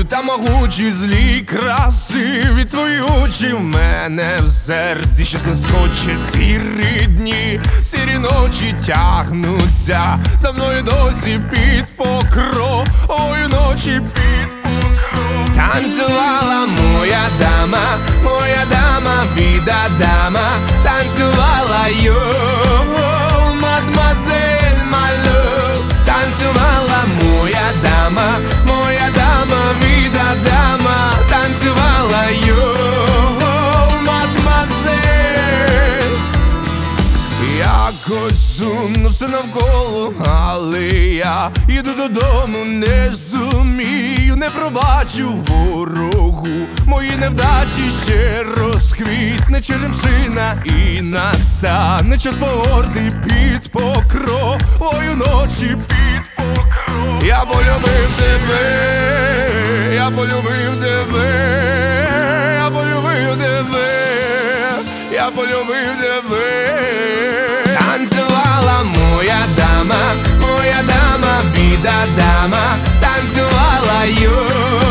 та могучі злі краси. Від твої очі в мене в серці ще не скоче. Сірі дні, сірі ночі тягнуться за мною досі під покровою ночі під покров. Танцювала моя дама, віда дама. Танцювала мадмазель малю. Танцювала моя дама, віда дама. Танцювала мадмазель. Якось сумно все навколо, але я їду додому, не зумію, не пробачу ворогу. Мої невдачі ще розквітне черемшина і настане час погорди під покровою ночі під покров. Я полюбив тебе, я полюбив тебе, я полюбив тебе, я полюбив тебе. Танцювала моя дама, віда дама. Танцювала